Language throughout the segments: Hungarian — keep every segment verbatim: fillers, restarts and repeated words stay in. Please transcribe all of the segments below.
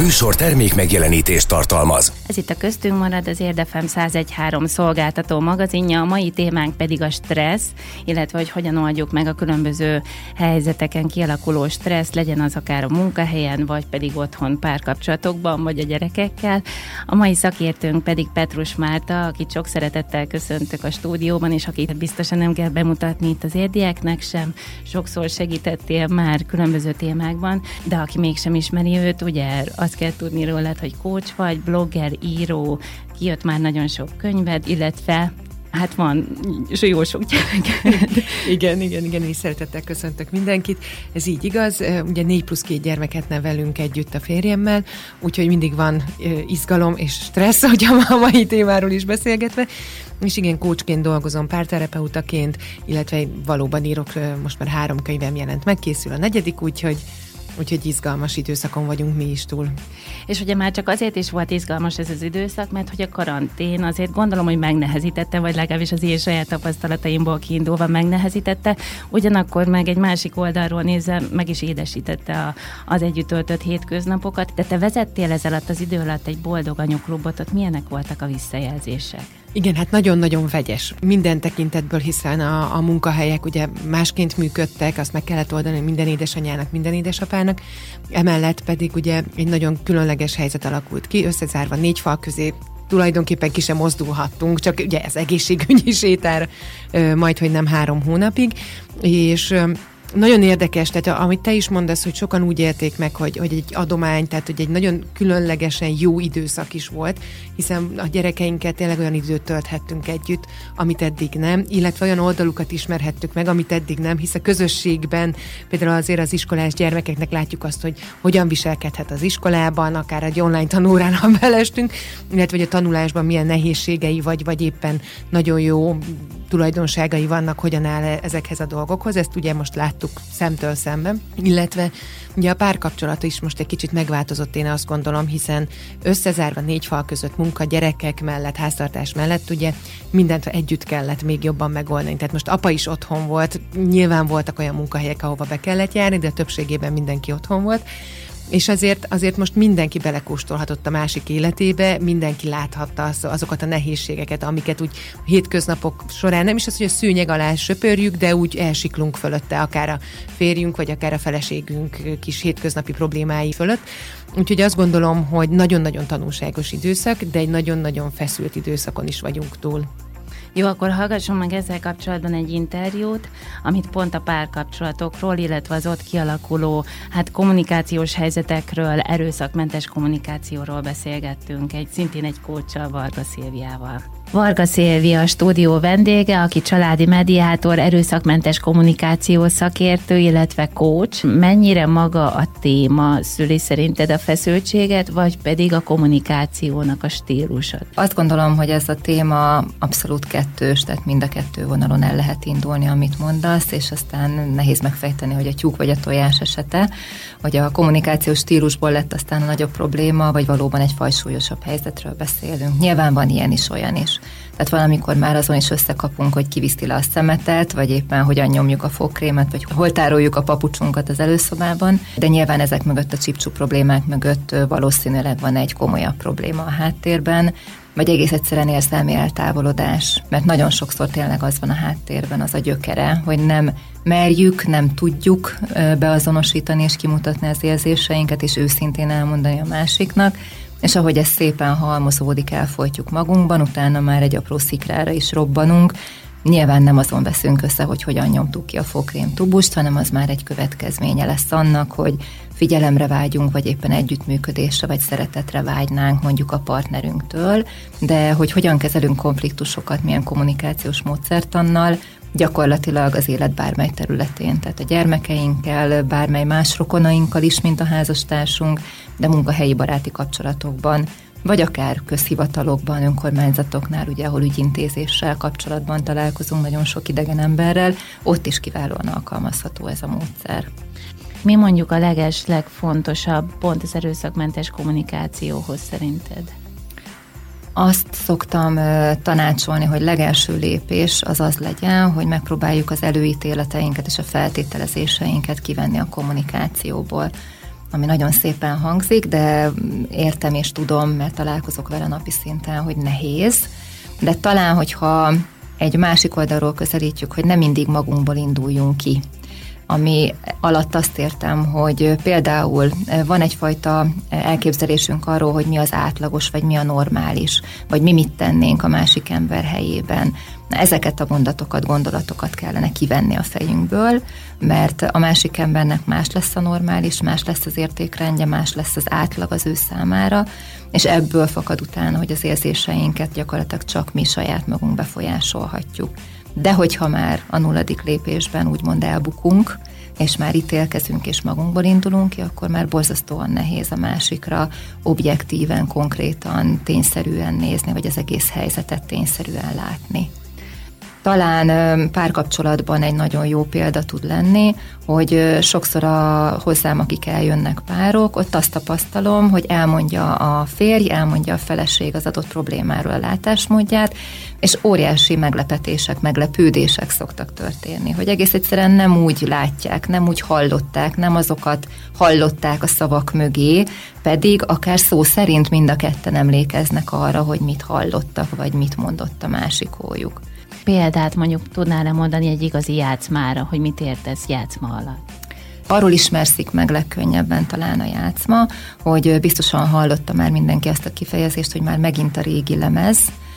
műsor termék megjelenítést tartalmaz. Ez itt a Köztünk marad, az Érd ef em száz egy pont három szolgáltató magazinja, a mai témánk pedig a stressz, illetve hogy hogyan oldjuk meg a különböző helyzeteken kialakuló stressz, legyen az akár a munkahelyen, vagy pedig otthon párkapcsolatokban, vagy a gyerekekkel. A mai szakértőnk pedig Petrus Márta, akit sok szeretettel köszöntök a stúdióban, és akit biztosan nem kell bemutatni itt az érdieknek sem. Sokszor segítettél már különböző témákban, de aki mégsem ismeri őt, ugye azt kell tudni rólad, hogy coach vagy, blogger, író, kijött már nagyon sok könyved, illetve hát van jó sok gyerek. igen, igen, igen, én szeretettel köszöntök mindenkit. Ez így igaz, ugye négy plusz két gyermeket nevelünk együtt a férjemmel, úgyhogy mindig van izgalom és stressz, hogy a mai témáról is beszélgetve. És igen, coachként dolgozom, párterapeutaként, illetve valóban írok, most már három könyvem jelent meg, készül a negyedik, úgyhogy Úgyhogy izgalmas időszakon vagyunk mi is túl. És ugye már csak azért is volt izgalmas ez az időszak, mert hogy a karantén azért gondolom, hogy megnehezítette, vagy legalábbis az én saját tapasztalataimból kiindulva megnehezítette, ugyanakkor meg egy másik oldalról nézve meg is édesítette a, az együtt töltött hétköznapokat. De te vezettél ez alatt az idő alatt egy boldog anyuklubot, ott milyenek voltak a visszajelzések? Igen, hát nagyon-nagyon vegyes. Minden tekintetből, hiszen a, a munkahelyek ugye másként működtek, azt meg kellett oldani minden édesanyának, minden édesapának. Emellett pedig ugye egy nagyon különleges helyzet alakult ki, összezárva négy fal közé, tulajdonképpen ki sem mozdulhattunk, csak ugye ez egészségügyi sétára, majd, hogy nem három hónapig, és nagyon érdekes, tehát amit te is mondasz, hogy sokan úgy élték meg, hogy, hogy egy adomány, tehát hogy egy nagyon különlegesen jó időszak is volt, hiszen a gyerekeinkkel tényleg olyan időt tölthettünk együtt, amit eddig nem, illetve olyan oldalukat ismerhettük meg, amit eddig nem, hisz a közösségben például azért az iskolás gyermekeknek látjuk azt, hogy hogyan viselkedhet az iskolában, akár egy online tanórán, ha belestünk, illetve hogy a tanulásban milyen nehézségei, vagy, vagy éppen nagyon jó tulajdonságai vannak, hogyan áll ezekhez a dolgokhoz. Ezt ugye most láttuk szemtől szemben, illetve ugye a párkapcsolat is most egy kicsit megváltozott, én azt gondolom, hiszen összezárva négy fal között munka, gyerekek mellett, háztartás mellett, ugye mindent együtt kellett még jobban megoldani. Tehát most apa is otthon volt, nyilván voltak olyan munkahelyek, ahova be kellett járni, de a többségében mindenki otthon volt. És azért, azért most mindenki belekóstolhatott a másik életébe, mindenki láthatta az, azokat a nehézségeket, amiket úgy hétköznapok során, nem is az, hogy a szőnyeg alá söpörjük, de úgy elsiklunk fölötte, akár a férjünk, vagy akár a feleségünk kis hétköznapi problémái fölött. Úgyhogy azt gondolom, hogy nagyon-nagyon tanulságos időszak, de egy nagyon-nagyon feszült időszakon is vagyunk túl. Jó, akkor hallgassunk meg ezzel kapcsolatban egy interjút, amit pont a párkapcsolatokról, illetve az ott kialakuló hát kommunikációs helyzetekről, erőszakmentes kommunikációról beszélgettünk, egy szintén egy coachsal, Varga Szilviával. Varga Szilvia a stúdió vendége, aki családi mediátor, erőszakmentes kommunikáció szakértő, illetve coach. Mennyire maga a téma szüli szerinted a feszültséget, vagy pedig a kommunikációnak a stílusot? Azt gondolom, hogy ez a téma abszolút kettős, tehát mind a kettő vonalon el lehet indulni, amit mondasz, és aztán nehéz megfejteni, hogy a tyúk vagy a tojás esete, hogy a kommunikációs stílusból lett aztán a nagyobb probléma, vagy valóban egy fajsúlyosabb helyzetről beszélünk. Nyilván van ilyen is, olyan is. Tehát valamikor már azon is összekapunk, hogy kiviszti le a szemetet, vagy éppen hogyan nyomjuk a fogkrémet, vagy hol tároljuk a papucsunkat az előszobában, de nyilván ezek mögött, a csipcsú problémák mögött valószínűleg van egy komolyabb probléma a háttérben, vagy egész egyszerűen érzelmi eltávolodás, mert nagyon sokszor tényleg az van a háttérben, az a gyökere, hogy nem merjük, nem tudjuk beazonosítani és kimutatni az érzéseinket, és őszintén elmondani a másiknak, és ahogy ez szépen halmozódik, elfolytjuk magunkban, utána már egy apró szikrára is robbanunk. Nyilván nem azon veszünk össze, hogy hogyan nyomtuk ki a fogkrém tubust, hanem az már egy következménye lesz annak, hogy figyelemre vágyunk, vagy éppen együttműködésre, vagy szeretetre vágynánk mondjuk a partnerünktől, de hogy hogyan kezelünk konfliktusokat, milyen kommunikációs módszertannal, gyakorlatilag az élet bármely területén, tehát a gyermekeinkkel, bármely más rokonainkkal is, mint a házastársunk, de munkahelyi baráti kapcsolatokban, vagy akár közhivatalokban, önkormányzatoknál, ugye, ahol ügyintézéssel kapcsolatban találkozunk nagyon sok idegen emberrel, ott is kiválóan alkalmazható ez a módszer. Mi mondjuk a leges, legfontosabb pont az erőszakmentes kommunikációhoz szerinted? Azt szoktam tanácsolni, hogy legelső lépés az az legyen, hogy megpróbáljuk az előítéleteinket és a feltételezéseinket kivenni a kommunikációból. ami nagyon szépen hangzik, de értem és tudom, mert találkozok vele napi szinten, hogy nehéz, de talán, hogyha egy másik oldalról közelítjük, hogy nem mindig magunkból induljunk ki, ami alatt azt értem, hogy például van egyfajta elképzelésünk arról, hogy mi az átlagos, vagy mi a normális, vagy mi mit tennénk a másik ember helyében. Ezeket a mondatokat, gondolatokat kellene kivenni a fejünkből, mert a másik embernek más lesz a normális, más lesz az értékrendje, más lesz az átlag az ő számára, és ebből fakad utána, hogy az érzéseinket gyakorlatilag csak mi saját magunk befolyásolhatjuk. De hogyha már a nulladik lépésben úgymond elbukunk, és már ítélkezünk, és magunkból indulunk ki, akkor már borzasztóan nehéz a másikra objektíven, konkrétan, tényszerűen nézni, vagy az egész helyzetet tényszerűen látni. Talán párkapcsolatban egy nagyon jó példa tud lenni, hogy sokszor a, hozzám, akik eljönnek párok, ott azt tapasztalom, hogy elmondja a férj, elmondja a feleség az adott problémáról a látásmódját, és óriási meglepetések, meglepődések szoktak történni, hogy egész egyszerűen nem úgy látják, nem úgy hallották, nem azokat hallották a szavak mögé, pedig akár szó szerint mind a ketten emlékeznek arra, hogy mit hallottak, vagy mit mondott a másikójuk. Példát mondjuk tudnál-e mondani egy igazi játszmára, hogy mit értesz játszma alatt? Arról ismerszik meg legkönnyebben talán a játszma, hogy biztosan hallotta már mindenki azt a kifejezést, hogy már megint a régi lemez,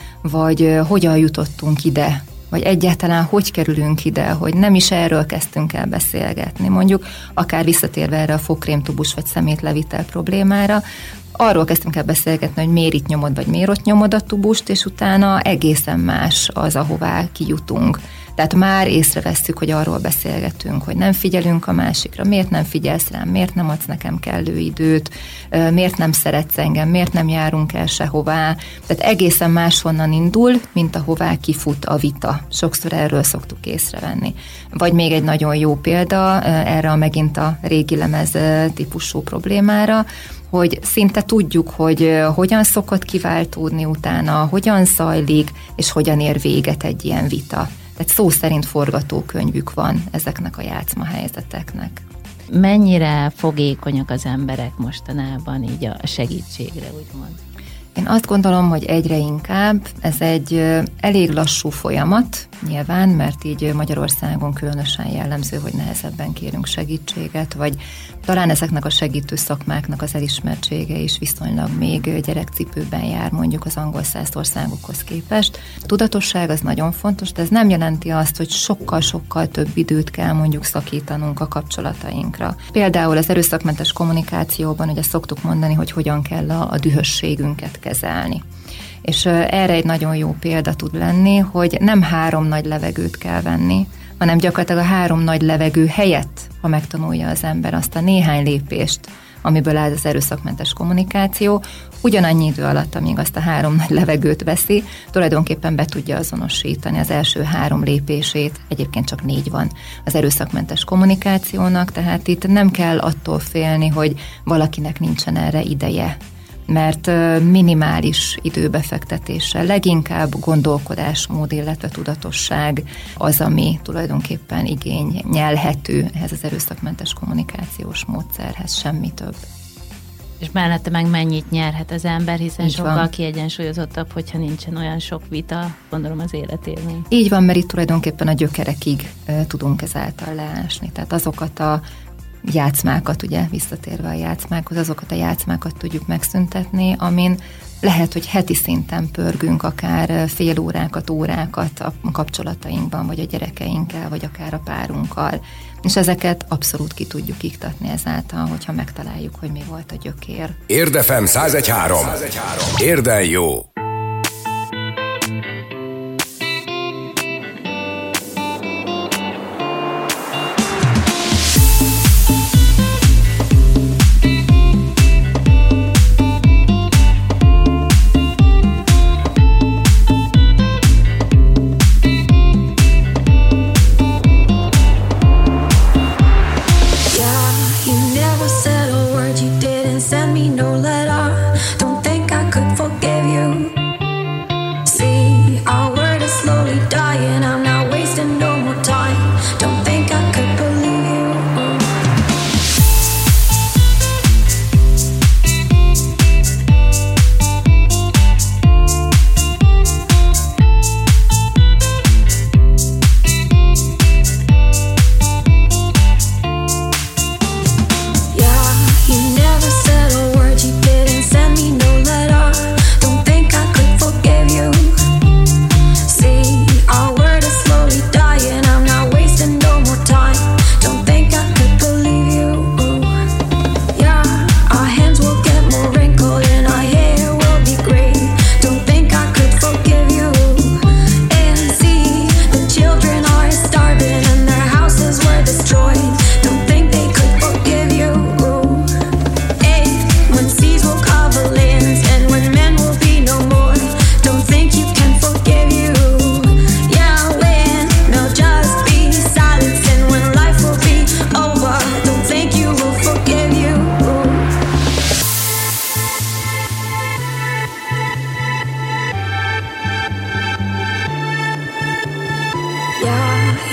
vagy hogyan jutottunk ide, vagy egyáltalán hogy kerülünk ide, hogy nem is erről kezdtünk el beszélgetni. Mondjuk akár visszatérve erre a fogkrémtubus vagy szemétlevitel problémára, arról kezdtünk el beszélgetni, hogy miért itt nyomod, vagy miért ott nyomod a tubust, és utána egészen más az, ahová kijutunk. Tehát már észrevesszük, hogy arról beszélgetünk, hogy nem figyelünk a másikra, miért nem figyelsz rám, miért nem adsz nekem kellő időt, miért nem szeretsz engem, miért nem járunk el sehová. Tehát egészen máshonnan indul, mint ahová kifut a vita. Sokszor erről szoktuk észrevenni. Vagy még egy nagyon jó példa erre a megint a régi lemez típusú problémára, hogy szinte tudjuk, hogy hogyan szokott kiváltódni utána, hogyan zajlik, és hogyan ér véget egy ilyen vita. Tehát szó szerint forgatókönyvük van ezeknek a játszmahelyzeteknek. Mennyire fogékonyak az emberek mostanában így a segítségre, úgymond? Én azt gondolom, hogy egyre inkább ez egy elég lassú folyamat, nyilván, mert így Magyarországon különösen jellemző, hogy nehezebben kérünk segítséget, vagy talán ezeknek a segítő szakmáknak az elismertsége is viszonylag még gyerekcipőben jár mondjuk az angol száz országokhoz képest. A tudatosság az nagyon fontos, de ez nem jelenti azt, hogy sokkal-sokkal több időt kell mondjuk szakítanunk a kapcsolatainkra. Például az erőszakmentes kommunikációban ugye szoktuk mondani, hogy hogyan kell a, a dühösségünket kezelni. És erre egy nagyon jó példa tud lenni, hogy nem három nagy levegőt kell venni, hanem gyakorlatilag a három nagy levegő helyett, ha megtanulja az ember azt a néhány lépést, amiből áll az erőszakmentes kommunikáció, ugyanannyi idő alatt, amíg azt a három nagy levegőt veszi, tulajdonképpen be tudja azonosítani az első három lépését, egyébként csak négy van az erőszakmentes kommunikációnak, tehát itt nem kell attól félni, hogy valakinek nincsen erre ideje, mert minimális időbefektetéssel, leginkább gondolkodásmód, illetve tudatosság az, ami tulajdonképpen igényelhető ehhez az erőszakmentes kommunikációs módszerhez, semmi több. És mellette meg mennyit nyerhet az ember, hiszen Így sokkal van. kiegyensúlyozottabb, hogyha nincsen olyan sok vita, gondolom az életében. Így van, mert itt tulajdonképpen a gyökerekig e, tudunk ezáltal leásni. Tehát azokat a játszmákat, ugye, visszatérve a játszmákhoz, azokat a játszmákat tudjuk megszüntetni, amin lehet, hogy heti szinten pörgünk akár fél órákat, órákat a kapcsolatainkban, vagy a gyerekeinkkel, vagy akár a párunkkal. És ezeket abszolút ki tudjuk iktatni ezáltal, hogyha megtaláljuk, hogy mi volt a gyökér. Érd ef em száz egy három. Érden jó!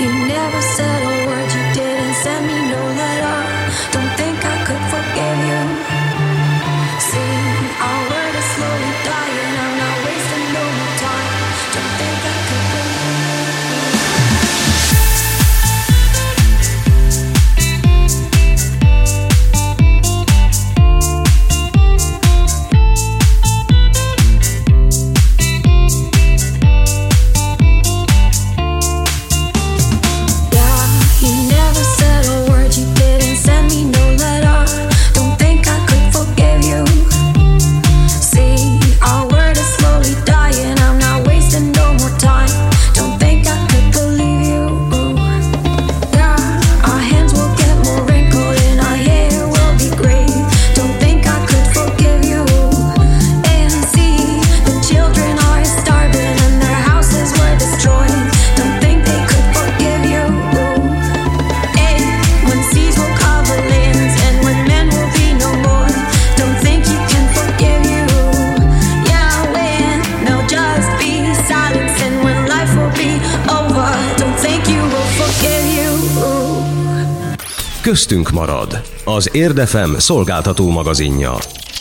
Köztünk marad. Az Érdefem szolgáltató magazinja.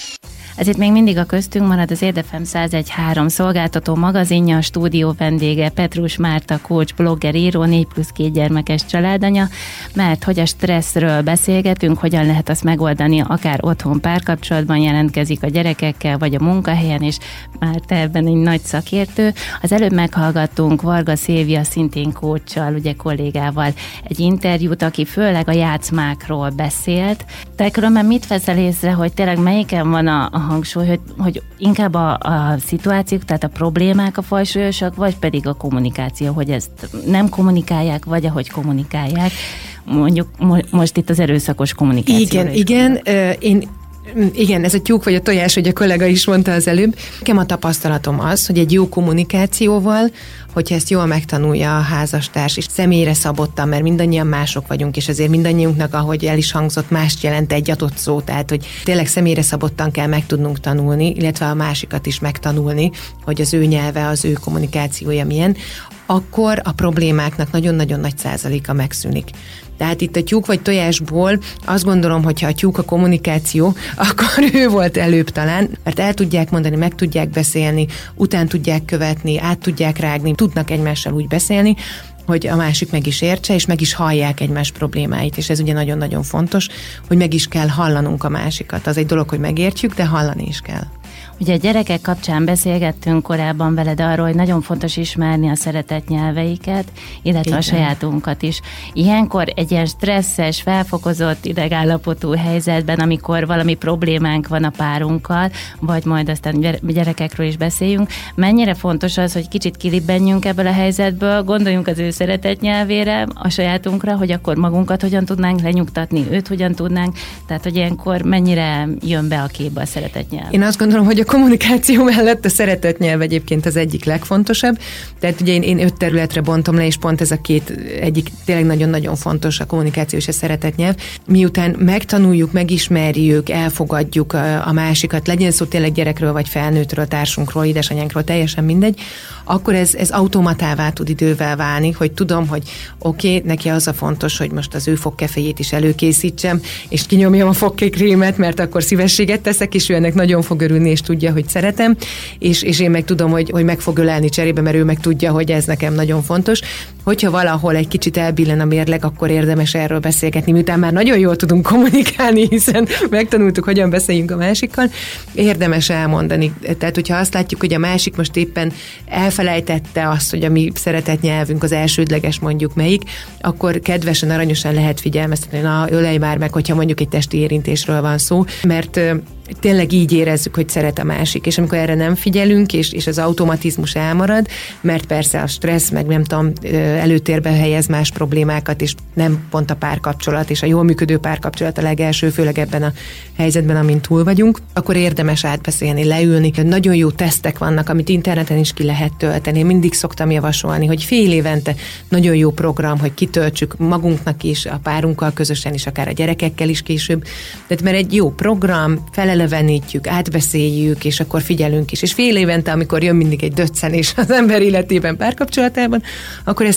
Ez itt még mindig a Köztünk marad, az Érdefem száz egy pont három szolgáltató magazinja, a stúdió vendége Petrus Márta, coach, blogger, író, négy plusz két gyermekes családanya, mert hogy a stresszről beszélgetünk, hogyan lehet azt megoldani, akár otthon párkapcsolatban jelentkezik a gyerekekkel, vagy a munkahelyen, és már te ebben egy nagy szakértő. Az előbb meghallgattunk Varga Szilvia, szintén coachsal, ugye kollégával egy interjút, aki főleg a játszmákról beszélt. Te különben mit veszel észre, hogy tényleg melyiken van a, a hangsúly, hogy, hogy inkább a, a szituációk, tehát a problémák a fajsúlyosak, vagy pedig a kommunikáció, hogy ezt nem kommunikálják, vagy ahogy kommunikálják. Mondjuk mo- most itt az erőszakos kommunikáció. Igen, igen, uh, én Igen, ez a tyúk vagy a tojás, hogy a kollega is mondta az előbb. Nekem a tapasztalatom az, hogy egy jó kommunikációval, hogyha ezt jól megtanulja a házastárs, és személyre szabottan, mert mindannyian mások vagyunk, és azért mindannyiunknak, ahogy el is hangzott, mást jelent egy adott szó, tehát hogy tényleg személyre szabottan kell meg tudnunk tanulni, illetve a másikat is megtanulni, hogy az ő nyelve, az ő kommunikációja milyen, akkor a problémáknak nagyon-nagyon nagy százaléka megszűnik. Tehát itt a tyúk vagy tojásból azt gondolom, hogyha a tyúk a kommunikáció, akkor ő volt előbb talán, mert el tudják mondani, meg tudják beszélni, után tudják követni, át tudják rágni, tudnak egymással úgy beszélni, hogy a másik meg is értse, és meg is hallják egymás problémáit, és ez ugye nagyon-nagyon fontos, hogy meg is kell hallanunk a másikat. Az egy dolog, hogy megértjük, de hallani is kell. Ugye a gyerekek kapcsán beszélgettünk korábban veled arról, hogy nagyon fontos ismerni a szeretett nyelveiket, illetve igen, a sajátunkat is. Ilyenkor egy ilyen stresszes, felfokozott idegállapotú helyzetben, amikor valami problémánk van a párunkkal, vagy majd aztán gyerekekről is beszéljünk, mennyire fontos az, hogy kicsit kilibbenjünk ebből a helyzetből, gondoljunk az ő szeretett nyelvére, a sajátunkra, hogy akkor magunkat hogyan tudnánk lenyugtatni, őt hogyan tudnánk, tehát hogy ilyenkor mennyire jön be a képbe a szeretett nyelv. Én azt gondolom, hogy a kommunikáció mellett a szeretett nyelv egyébként az egyik legfontosabb. Tehát ugye én, én öt területre bontom le, és pont ez a két egyik tényleg nagyon-nagyon fontos, a kommunikáció és a szeretett nyelv. Miután megtanuljuk, megismerjük, elfogadjuk a, a másikat, legyen szó tényleg gyerekről, vagy felnőttről, társunkról, édesanyánkról, teljesen mindegy, akkor ez, ez automatává tud idővel válni, hogy tudom, hogy oké, okay, neki az a fontos, hogy most az ő fogkeféjét is előkészítsem, és kinyomjam a fogkefémet, mert akkor szívességet teszek, és ő ennek nagyon fog örülni, és tudja, hogy szeretem, és, és én meg tudom, hogy, hogy meg fog ölelni cserébe, mert ő meg tudja, hogy ez nekem nagyon fontos. Hogyha valahol egy kicsit elbillen a mérleg, akkor érdemes erről beszélgetni, miután már nagyon jól tudunk kommunikálni, hiszen megtanultuk, hogyan beszéljünk a másikkal, érdemes elmondani. Tehát, hogyha azt látjuk, hogy a másik most éppen elfelejtette azt, hogy a mi szeretett nyelvünk az elsődleges, mondjuk melyik, akkor kedvesen, aranyosan lehet figyelmeztetni, na, ölej már meg, hogyha mondjuk egy testi érintésről van szó, mert tényleg így érezzük, hogy szeret a másik, és amikor erre nem figyelünk, és, és az automatizmus elmarad, mert persze a stressz, meg nem tudom, előtérbe helyez más problémákat, és nem pont a párkapcsolat, és a jól működő párkapcsolat a legelső, főleg ebben a helyzetben, amin túl vagyunk, akkor érdemes átbeszélni, leülni. Nagyon jó tesztek vannak, amit interneten is ki lehet tölteni. Én mindig szoktam javasolni, hogy fél évente nagyon jó program, hogy kitöltsük magunknak is, a párunkkal közösen is, akár a gyerekekkel is később. Tehát mert egy jó program, felelevenítjük, átbeszéljük, és akkor figyelünk is. És fél évente, amikor jön mindig egy döccenés az ember életében, párkapcsolatában, akkor ezt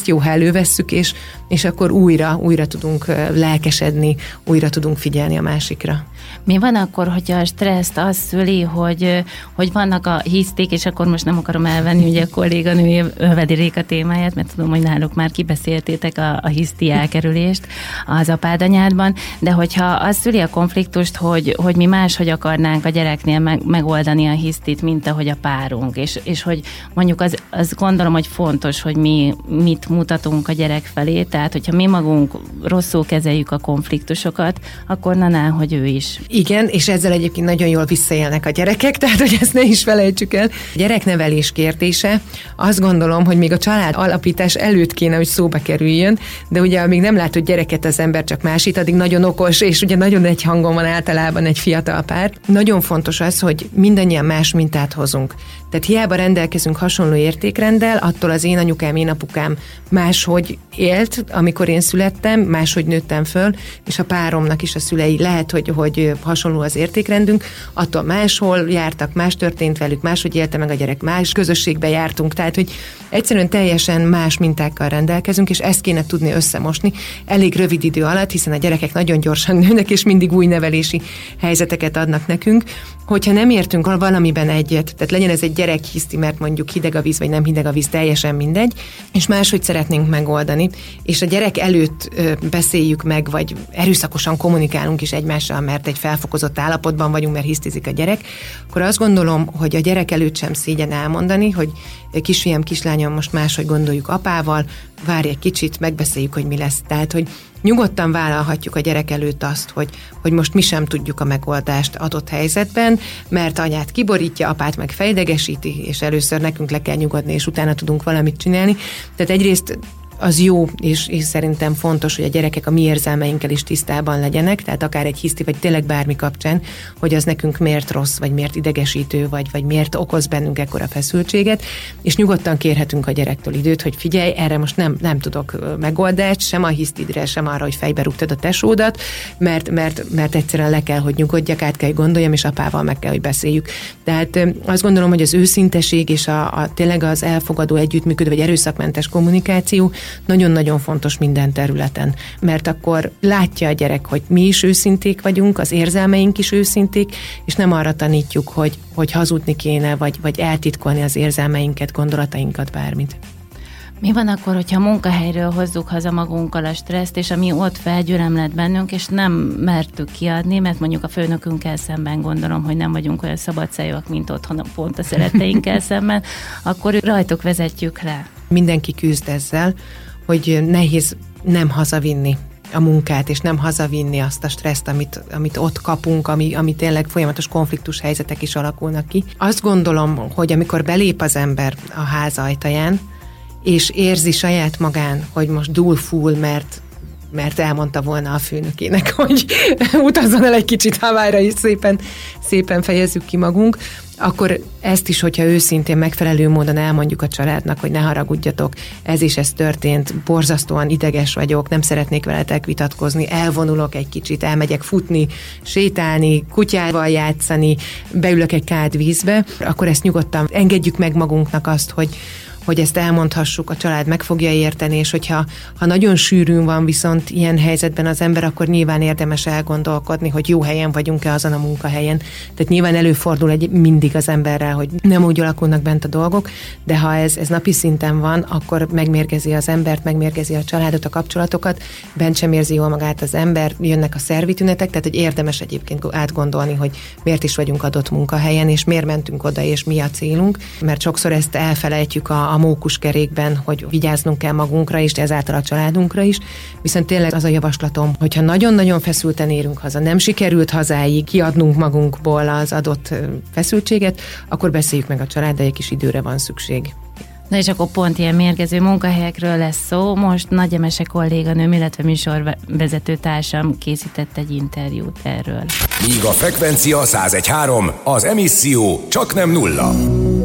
ezt jó, ha elővesszük, és, és akkor újra, újra tudunk lelkesedni, újra tudunk figyelni a másikra. Mi van akkor, hogyha a stresszt az szüli, hogy, hogy vannak a hiszték, és akkor most nem akarom elvenni ugye a kolléganő Ölvedi Réka témáját, mert tudom, hogy náluk már kibeszéltétek a, a hiszti elkerülést az apádanyádban, de hogyha az szüli a konfliktust, hogy, hogy mi máshogy akarnánk a gyereknél meg, megoldani a hisztit, mint ahogy a párunk, és, és hogy mondjuk az, az gondolom, hogy fontos, hogy mi mit mutatunk a gyerek felé, tehát hogyha mi magunk rosszul kezeljük a konfliktusokat, akkor na, na hogy ő is. Igen, és ezzel egyébként nagyon jól visszaélnek a gyerekek, tehát hogy ezt ne is felejtsük el. A gyereknevelés kérdése, azt gondolom, hogy még a család alapítás előtt kéne, hogy szóba kerüljön, de ugye amíg nem látott gyereket az ember, csak másít, addig nagyon okos, és ugye nagyon egy hangon van általában egy fiatal pár. Nagyon fontos az, hogy mindannyian más mintát hozunk. Tehát hiába rendelkezünk hasonló értékrenddel, attól az én anyukám, én apukám máshogy élt, amikor én születtem, máshogy nőttem föl, és a páromnak is a szülei lehet, hogy, hogy hasonló az értékrendünk, attól máshol jártak, más történt velük, máshogy élte meg a gyerek, más közösségbe jártunk, tehát hogy egyszerűen teljesen más mintákkal rendelkezünk, és ezt kéne tudni összemosni elég rövid idő alatt, hiszen a gyerekek nagyon gyorsan nőnek, és mindig új nevelési helyzeteket adnak nekünk. Hogyha nem értünk valamiben egyet, tehát legyen ez egy gyerekhiszti, mert mondjuk hideg a víz, vagy nem hideg a víz, teljesen mindegy, és máshogy szeretnénk megoldani, és a gyerek előtt ö, beszéljük meg, vagy erőszakosan kommunikálunk is egymással, mert egy felfokozott állapotban vagyunk, mert hisztizik a gyerek, akkor azt gondolom, hogy a gyerek előtt sem szégyen elmondani, hogy kisfiam, kislányom, most máshogy gondoljuk apával, várj egy kicsit, megbeszéljük, hogy mi lesz. Tehát, hogy nyugodtan vállalhatjuk a gyerek előtt azt, hogy, hogy most mi sem tudjuk a megoldást adott helyzetben, mert anyát kiborítja, apát meg fejdegesíti, és először nekünk le kell nyugodni, és utána tudunk valamit csinálni. Tehát egyrészt az jó, és, és szerintem fontos, hogy a gyerekek a mi érzelmeinkkel is tisztában legyenek, tehát akár egy hiszti, vagy tényleg bármi kapcsán, hogy az nekünk miért rossz, vagy miért idegesítő, vagy, vagy miért okoz bennünk ekkora feszültséget, és nyugodtan kérhetünk a gyerektől időt, hogy figyelj, erre most nem, nem tudok megoldást, sem a hisztidre, sem arra, hogy fejbe rúgtad a tesódat, mert, mert, mert egyszerűen le kell, hogy nyugodjak, át kell, hogy gondoljam, és apával meg kell, hogy beszéljük. Tehát azt gondolom, hogy az őszinteség és a, a tényleg az elfogadó együttműködő, vagy erőszakmentes kommunikáció nagyon-nagyon fontos minden területen, mert akkor látja a gyerek, hogy mi is őszinték vagyunk, az érzelmeink is őszinték, és nem arra tanítjuk, hogy, hogy hazudni kéne, vagy, vagy eltitkolni az érzelmeinket, gondolatainkat, bármit. Mi van akkor, hogyha munkahelyről hozzuk haza magunkkal a stresszt, és ami ott felgyülemlett bennünk, és nem mertük kiadni, mert mondjuk a főnökünkkel szemben gondolom, hogy nem vagyunk olyan szabadszájúak, mint otthon pont a szeretteinkkel szemben, akkor rajtuk vezetjük le. Mindenki küzd ezzel, hogy nehéz nem hazavinni a munkát, és nem hazavinni azt a stresszt, amit, amit ott kapunk, ami, ami tényleg folyamatos konfliktus helyzetek is alakulnak ki. Azt gondolom, hogy amikor belép az ember a ház ajtaján, és érzi saját magán, hogy most dúl full, mert mert elmondta volna a főnökének, hogy utazzon el egy kicsit Hawaii-ra, és szépen, szépen fejezzük ki magunk, akkor ezt is, hogyha őszintén megfelelő módon elmondjuk a családnak, hogy ne haragudjatok, ez is ez történt, borzasztóan ideges vagyok, nem szeretnék veletek vitatkozni, elvonulok egy kicsit, elmegyek futni, sétálni, kutyával játszani, beülök egy kád vízbe, akkor ezt nyugodtan engedjük meg magunknak azt, hogy hogy ezt elmondhassuk, a család meg fogja érteni, és hogyha ha nagyon sűrűn van viszont ilyen helyzetben az ember, akkor nyilván érdemes elgondolkodni, hogy jó helyen vagyunk-e azon a munkahelyen. Tehát nyilván előfordul egy mindig az emberrel, hogy nem úgy alakulnak bent a dolgok, de ha ez, ez napi szinten van, akkor megmérgezi az embert, megmérgezi a családot, a kapcsolatokat, bent sem érzi jól magát az ember, jönnek a szervi tünetek, tehát hogy érdemes egyébként átgondolni, hogy miért is vagyunk adott munkahelyen, és miért mentünk oda, és mi a célunk, mert sokszor ezt elfelejtjük a a mókuskerékben, hogy vigyáznunk kell magunkra is, de ezáltal a családunkra is. Viszont tényleg az a javaslatom, hogyha nagyon-nagyon feszülten érünk haza, nem sikerült hazáig kiadnunk magunkból az adott feszültséget, akkor beszéljük meg a családdal, egy kis időre van szükség. Na és akkor pont ilyen mérgező munkahelyekről lesz szó. Most Nagy Emese kolléganőm, illetve műsorvezető társam készített egy interjút erről. Míg a frekvencia száz egy pont három, az emisszió csak nem nulla.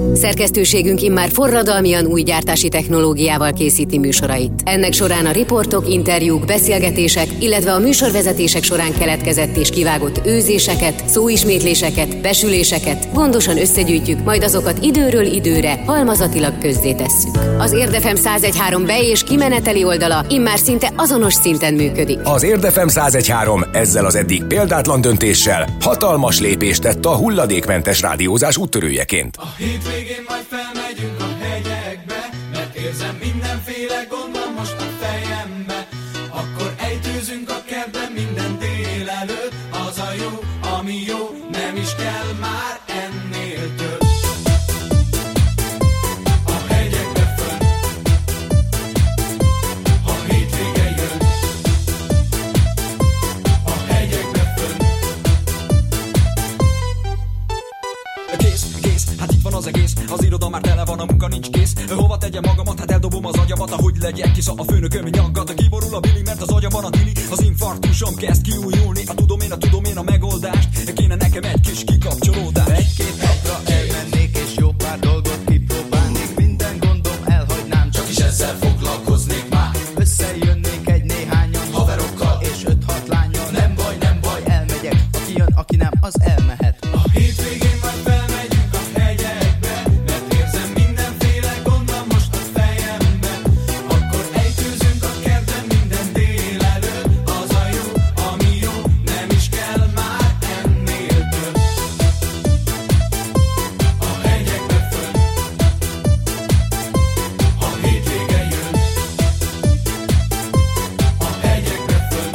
Szerkesztőségünk immár forradalmian új gyártási technológiával készíti műsorait. Ennek során a riportok, interjúk, beszélgetések, illetve a műsorvezetések során keletkezett és kivágott őzéseket, szóismétléseket, besüléseket gondosan összegyűjtjük, majd azokat időről időre halmazatilag közzétesszük. Az Érd ef em száz egy három be- és kimeneteli oldala immár szinte azonos szinten működik. Az Érd ef em száz egy három ezzel az eddig példátlan döntéssel hatalmas lépést tett a hulladékmentes rádiózás úttörőjeként. A hétvégén majd felmegyünk a hegyekbe, mert érzem mindenféle gond van most a fejembe. Akkor ejtőzünk a kertben minden délelőtt, az a jó, ami jó, nem is kell már ennél több. A hegyekbe fönn, ha hétvége jön. A hegyekbe fönn. Kész, kész, hát itt van az egész. Az iroda már tele van, a munka nincs kész. Hova tegyem magamat, hát eldobom az agyamat. Ahogy legyek, hisz a főnököm nyaggat. Kiborul a bili, mert az agyamban a tili. Az infarktusom kezd kiújulni. A tudom én, a tudom én a megoldást. Kéne nekem egy kis kikapcsolódás. Egy-két napra elmennék és jó pár dolgot kipróbálnék. Minden gondom elhagynám, Csak is ezzel foglalkoznék már. összejönnék egy néhányan Haverokkal és öt-hat lányal. nem baj, nem baj. Elmegyek, aki jön, aki nem, az elmehet. A hétvégén majd felmegyünk a hegyekbe, mert érzem mindenféle gond van most a fejembe. Akkor ejtőzünk a kertben minden délelőtt, az a jó, ami jó, nem is kell már ennél több. A hegyekbe fönn, ha hétvége jön. A hegyekbe fönn.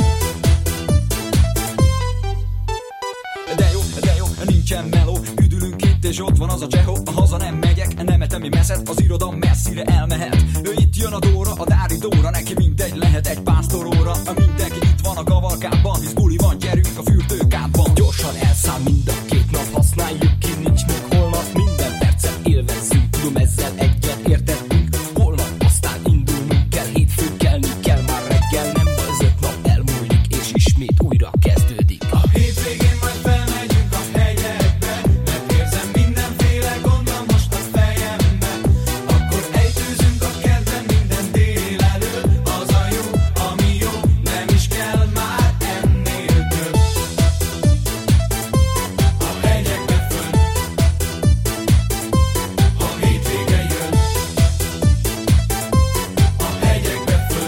De jó, de jó, nincsen meló. Üdülünk itt és ott van az a csehó. A haza nem megyek, nem etemi meszet. Az iroda messzire elmehet. Ő itt jön a Dóra, a Dári Dóra. Neki mindegy, lehet egy pásztoróra. Mindenki itt van a kavalkádban, hisz buli van, gyerünk a fürdőkádban. Gyorsan elszáll mind a két nap. Használjuk ki, nincs még holnap. Minden percet élvezzünk, tudom ezzel egyet értettünk. Holnap aztán indulnunk kell, hétfő kelni kell már reggel. Nem baj, az öt nap elmúlik és ismét újra kezdődik. A hétvégén majd felmegyünk a hegyekbe, mert érzem mindenféle gond van most a fejembe. Akkor ejtőzünk a kertben minden délelőtt, az a jó, ami jó, nem is kell már ennél több. A hegyekbe fönn, ha hétvége jön. A hegyekbe fönn.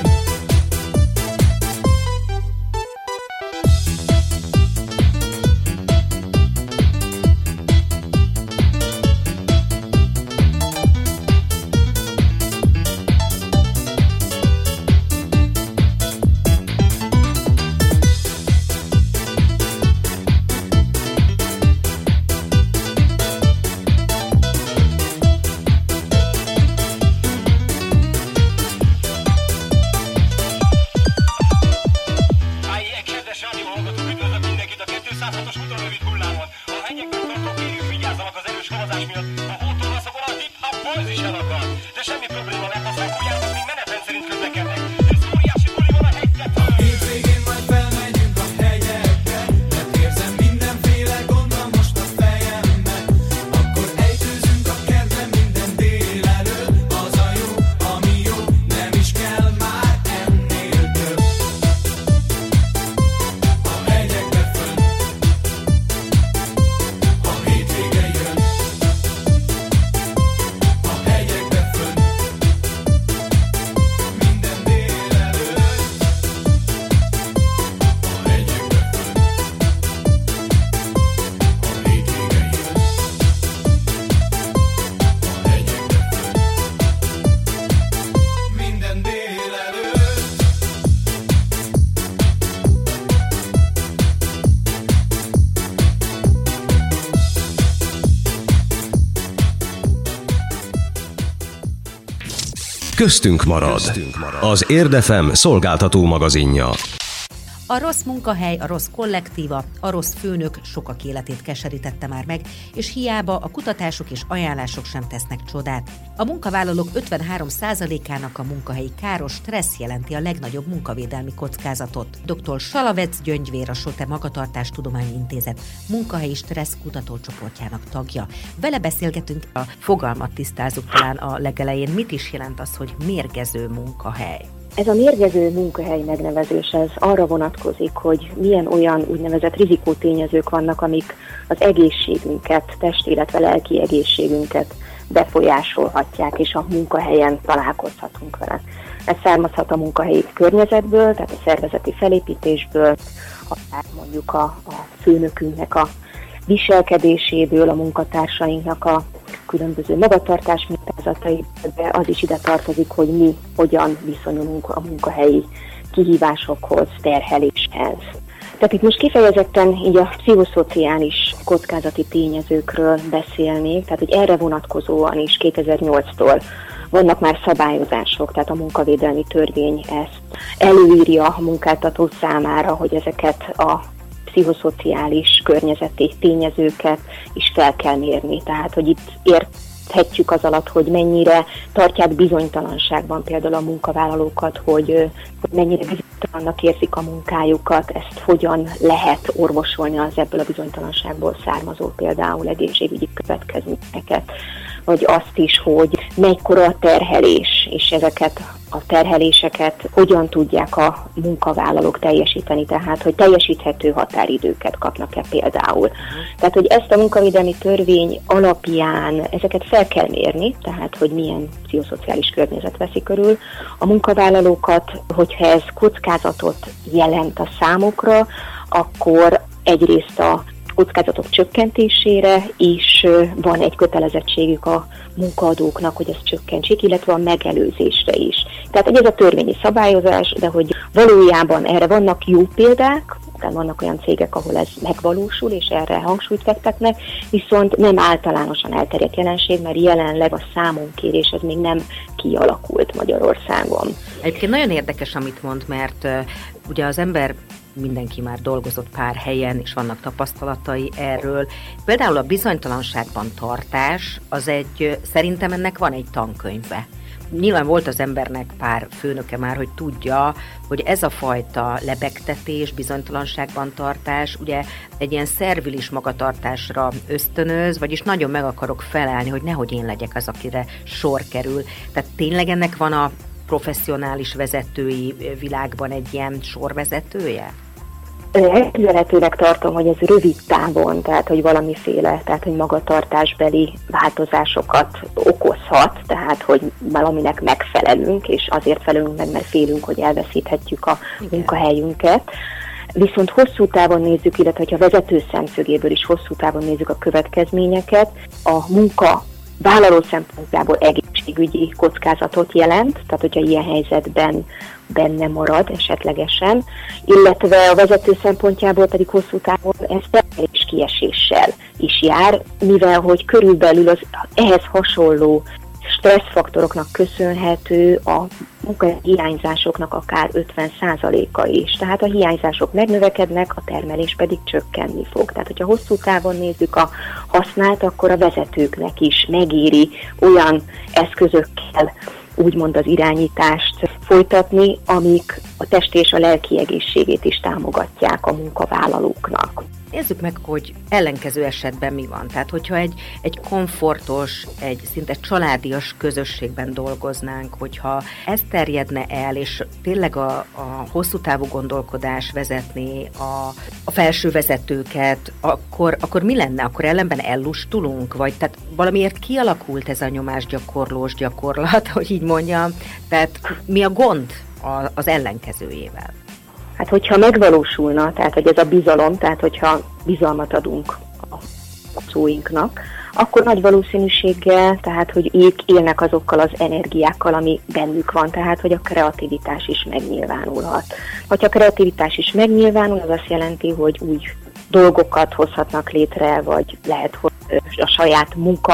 Áj, kedves rádió hallgatók, üdvözlök mindenkit a kétszázhatos ultrarövid hullámon. A hegyekben tartó kérjük, vigyázzanak az erős havazás miatt. A hótorvaszokon a hip-hop boys is elakad. De semmi probléma, mert a szánkójátok még menetrend szerint közlekednek. Ez óriási buli van a hegyek föl. Hétvégén majd felmegyünk a hegyekbe, mert érzem mindenféle gond van most a fejembe. Akkor ejtőzünk a kertben minden délelőtt, az a jó, ami jó, nem is kell már ennél több. A hegyekbe fönn, ha hétvége jön. A hegyekbe fönn, minden délelőtt. A hegyekbe fönn, ha hétvége jön. A hegyekbe fönn, minden délelőtt. Köztünk marad. Az Érd ef em szolgáltató magazinja. A rossz munkahely, a rossz kollektíva, a rossz főnök sokak életét keserítette már meg, és hiába a kutatások és ajánlások sem tesznek csodát. A munkavállalók ötvenhárom százalékának a munkahelyi káros stressz jelenti a legnagyobb munkavédelmi kockázatot. doktor Salavec Gyöngyvér, a SOTE Magatartástudományi Intézet munkahelyi stressz kutatócsoportjának tagja. Vele beszélgetünk, a fogalmat tisztázunk talán a legelején. Mit is jelent az, hogy mérgező munkahely? Ez a mérgező munkahely megnevezés, ez arra vonatkozik, hogy milyen olyan úgynevezett rizikótényezők vannak, amik az egészségünket, testi, illetve lelki egészségünket befolyásolhatják, és a munkahelyen találkozhatunk vele. Ez származhat a munkahelyi környezetből, tehát a szervezeti felépítésből, akár mondjuk a, a főnökünknek a viselkedéséből, a munkatársainknak a különböző magatartás mintázatai, de az is ide tartozik, hogy mi hogyan viszonyulunk a munkahelyi kihívásokhoz, terheléshez. Tehát itt most kifejezetten így a pszichoszociális kockázati tényezőkről beszélnék, tehát hogy erre vonatkozóan is kétezer-nyolctól vannak már szabályozások, tehát a munkavédelmi törvény ezt előírja a munkáltató számára, hogy ezeket a pszichoszociális környezeti tényezőket is fel kell mérni. Tehát, hogy itt érthetjük az alatt, hogy mennyire tartják bizonytalanságban például a munkavállalókat, hogy, hogy mennyire bizonytalannak érzik a munkájukat, ezt hogyan lehet orvosolni az ebből a bizonytalanságból származó például egészségügyi következményeket, vagy azt is, hogy mekkora a terhelés, és ezeket a terheléseket hogyan tudják a munkavállalók teljesíteni, tehát hogy teljesíthető határidőket kapnak-e például. Tehát, hogy ezt a munkavédelmi törvény alapján ezeket fel kell mérni, tehát, hogy milyen pszichoszociális környezet veszi körül a munkavállalókat, hogyha ez kockázatot jelent a számukra, akkor egyrészt a kockázatok csökkentésére is van egy kötelezettségük a munkaadóknak, hogy ezt csökkentsék, illetve a megelőzésre is. Tehát ez a törvényi szabályozás, de hogy valójában erre vannak jó példák, tehát vannak olyan cégek, ahol ez megvalósul, és erre hangsúlyt fektetnek, viszont nem általánosan elterjedt jelenség, mert jelenleg a számonkérés ez még nem kialakult Magyarországon. Egyébként nagyon érdekes, amit mond, mert uh, ugye az ember mindenki már dolgozott pár helyen, és vannak tapasztalatai erről. Például a bizonytalanságban tartás, az egy, szerintem ennek van egy tankönyve. Nyilván volt az embernek pár főnöke már, hogy tudja, hogy ez a fajta lebegtetés, bizonytalanságban tartás, ugye egy ilyen szervilis magatartásra ösztönöz, vagyis nagyon meg akarok felállni, hogy nehogy én legyek az, akire sor kerül. Tehát tényleg ennek van a professzionális vezetői világban egy ilyen sorvezetője? Elképzelhetőnek tartom, hogy ez rövid távon, tehát hogy valamiféle, tehát hogy magatartásbeli változásokat okozhat, tehát hogy valaminek megfelelünk, és azért felelünk meg, mert félünk, hogy elveszíthetjük a Igen. munkahelyünket. Viszont hosszú távon nézzük, illetve ha vezető szemszögéből is hosszú távon nézzük a következményeket, a munka vállaló szempontjából egészségügyi kockázatot jelent, tehát hogyha ilyen helyzetben benne marad esetlegesen, illetve a vezető szempontjából pedig hosszú távon ez terhelés kieséssel is jár, mivel hogy körülbelül az ehhez hasonló stresszfaktoroknak köszönhető a munkahelyi hiányzásoknak akár ötven százaléka is. Tehát a hiányzások megnövekednek, a termelés pedig csökkenni fog. Tehát, hogyha hosszú távon nézzük a hasznát, akkor a vezetőknek is megéri olyan eszközökkel úgymond az irányítást folytatni, amik a testi és a lelki egészségét is támogatják a munkavállalóknak. Nézzük meg, hogy ellenkező esetben mi van. Tehát, hogyha egy, egy komfortos, egy szinte családias közösségben dolgoznánk, hogyha ez terjedne el, és tényleg a, a hosszú távú gondolkodás vezetné a, a felső vezetőket, akkor, akkor mi lenne? Akkor ellenben ellustulunk? Vagy tehát valamiért kialakult ez a nyomásgyakorlós gyakorlat, hogy így mondjam? Tehát mi a gond az ellenkezőjével? Hát, hogyha megvalósulna, tehát, hogy ez a bizalom, tehát, hogyha bizalmat adunk a szóinknak, akkor nagy valószínűséggel, tehát, hogy ők élnek azokkal az energiákkal, ami bennük van, tehát, hogy a kreativitás is megnyilvánulhat. Ha a kreativitás is megnyilvánul, az azt jelenti, hogy új dolgokat hozhatnak létre, vagy lehet, hogy a saját munka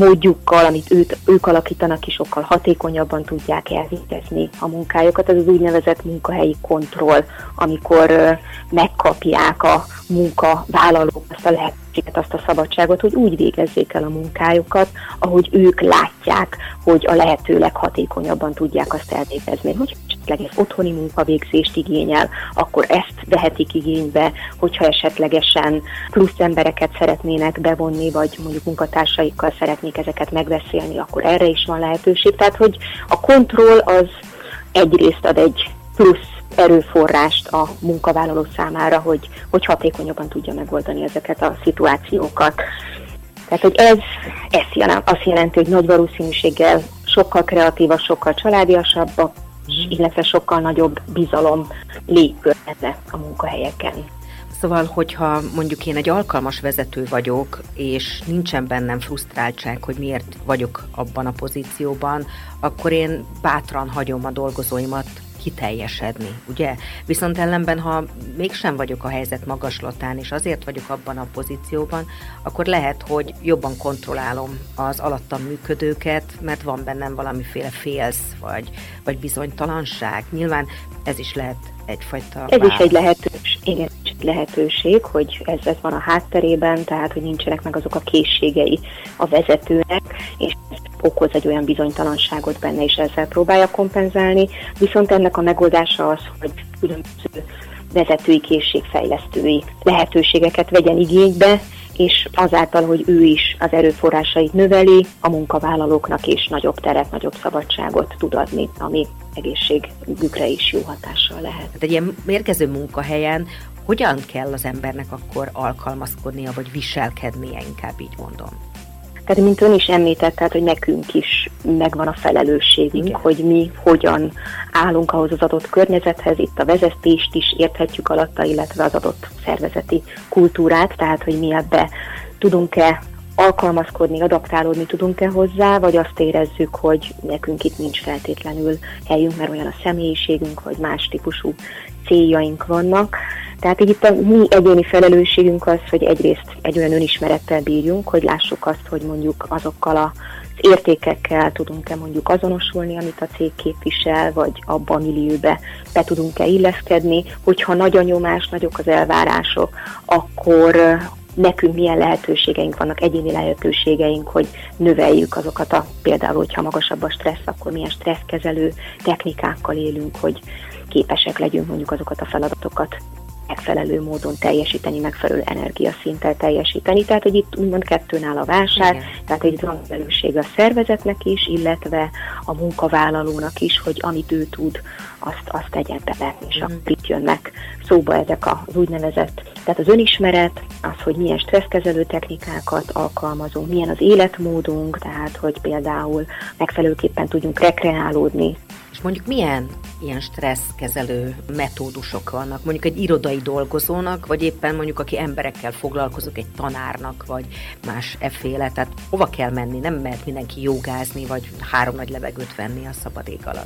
módjukkal, amit őt, ők alakítanak ki, sokkal hatékonyabban tudják elvégezni a munkájukat. Ez az úgynevezett munkahelyi kontroll, amikor uh, megkapják a munkavállalók azt a lehetőséget, azt a szabadságot, hogy úgy végezzék el a munkájukat, ahogy ők látják, hogy a lehető leghatékonyabban tudják azt elvégezni. Hogy esetleg ez otthoni munkavégzést igényel, akkor ezt vehetik igénybe, hogyha esetlegesen plusz embereket szeretnének bevonni, vagy mondjuk munkatársaikkal szeretnék ezeket megbeszélni, akkor erre is van lehetőség. Tehát, hogy a kontroll az egyrészt ad egy plusz erőforrást a munkavállaló számára, hogy, hogy hatékonyabban tudja megoldani ezeket a szituációkat. Tehát, hogy ez, ez azt jelenti, hogy nagy valószínűséggel sokkal kreatívabb, sokkal családiasabb, illetve sokkal nagyobb bizalom légkörbe a munkahelyeken. Szóval, hogyha mondjuk én egy alkalmas vezető vagyok, és nincsen bennem frusztráltság, hogy miért vagyok abban a pozícióban, akkor én bátran hagyom a dolgozóimat kiteljesedni, ugye? Viszont ellenben, ha mégsem vagyok a helyzet magaslatán, és azért vagyok abban a pozícióban, akkor lehet, hogy jobban kontrollálom az alattam működőket, mert van bennem valamiféle félsz, vagy, vagy bizonytalanság. Nyilván ez is lehet egyfajta... Ez is egy lehetőség, igen, lehetőség, hogy ez, ez van a hátterében, tehát, hogy nincsenek meg azok a készségei a vezetőnek, és ez okoz egy olyan bizonytalanságot benne, és ezzel próbálja kompenzálni. Viszont ennek a megoldása az, hogy különböző vezetői készségfejlesztői lehetőségeket vegyen igénybe, és azáltal, hogy ő is az erőforrásait növeli, a munkavállalóknak is nagyobb teret, nagyobb szabadságot tud adni, ami egészségükre is jó hatással lehet. Hát egy ilyen mérgező munkahelyen hogyan kell az embernek akkor alkalmazkodnia, vagy viselkednie, inkább így mondom? Tehát, mint ön is említett, tehát, hogy nekünk is megvan a felelősségünk, igen, hogy mi hogyan állunk ahhoz az adott környezethez, itt a vezetést is érthetjük alatta, illetve az adott szervezeti kultúrát, tehát, hogy mi ebbe tudunk-e alkalmazkodni, adaptálódni tudunk-e hozzá, vagy azt érezzük, hogy nekünk itt nincs feltétlenül helyünk, mert olyan a személyiségünk, vagy más típusú céljaink vannak. Tehát így itt a mi egyéni felelősségünk az, hogy egyrészt egy olyan önismerettel bírjunk, hogy lássuk azt, hogy mondjuk azokkal az értékekkel tudunk-e mondjuk azonosulni, amit a cég képvisel, vagy abban a millióbe be tudunk-e illeszkedni, hogyha nagy a nyomás, nagyok az elvárások, akkor nekünk milyen lehetőségeink vannak, egyéni lehetőségeink, hogy növeljük azokat a, például, hogyha magasabb a stressz, akkor milyen stresszkezelő technikákkal élünk, hogy képesek legyünk mondjuk azokat a feladatokat megfelelő módon teljesíteni, megfelelő energiaszinttel teljesíteni. Tehát, hogy itt úgymond kettőn áll a válság, igen, tehát itt van felelőssége a szervezetnek is, illetve a munkavállalónak is, hogy amit ő tud, azt, azt tegyen bele, és mm. akkor itt jönnek szóba ezek az úgynevezett, tehát az önismeret, az, hogy milyen stresszkezelő technikákat alkalmazunk, milyen az életmódunk, tehát, hogy például megfelelőképpen tudjunk rekreálódni. És mondjuk milyen ilyen stresszkezelő metódusok vannak? Mondjuk egy irodai dolgozónak, vagy éppen mondjuk aki emberekkel foglalkozik, egy tanárnak, vagy más efféle, tehát hova kell menni? Nem mehet mindenki jogázni, vagy három nagy levegőt venni a szabad ég alatt?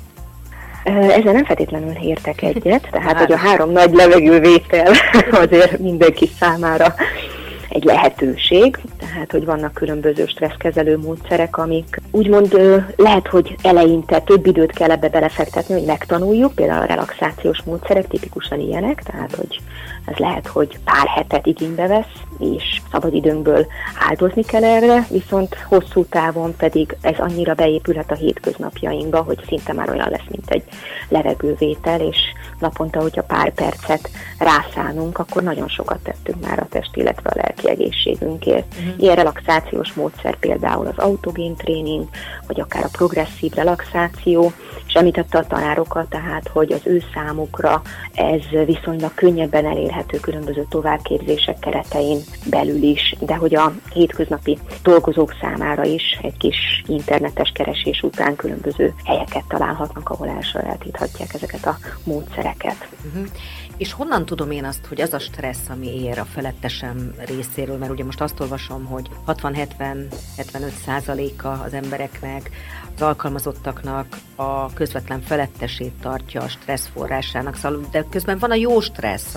Ezzel nem feltétlenül értek egyet, tehát hogy a három nagy levegővétel azért mindenki számára egy lehetőség, tehát hogy vannak különböző stresszkezelő módszerek, amik úgymond lehet, hogy eleinte több időt kell ebbe belefektetni, hogy megtanuljuk, például a relaxációs módszerek tipikusan ilyenek, tehát hogy ez lehet, hogy pár hetet igénybe vesz, és szabadidőnkből áldozni kell erre, viszont hosszú távon pedig ez annyira beépülhet a hétköznapjainkba, hogy szinte már olyan lesz, mint egy levegővétel, és naponta, hogyha pár percet rászánunk, akkor nagyon sokat tettünk már a test, illetve a lelki egészségünkért. Uh-huh. Ilyen relaxációs módszer például az autogén tréning, vagy akár a progresszív relaxáció, és említette a tanárokat, tehát, hogy az ő számukra ez viszonylag könnyebben elérhető különböző továbbképzések keretein belül is, de hogy a hétköznapi dolgozók számára is egy kis internetes keresés után különböző helyeket találhatnak, ahol elsajátíthatják ezeket a módszereket. Uh-huh. És honnan tudom én azt, hogy az a stressz, ami ér a felettesem részéről, mert ugye most azt olvasom, hogy hatvan-hetven-hetvenöt százaléka az embereknek, az alkalmazottaknak a közvetlen felettesét tartja a stressz forrásának, szóval, de közben van a jó stressz, ami arra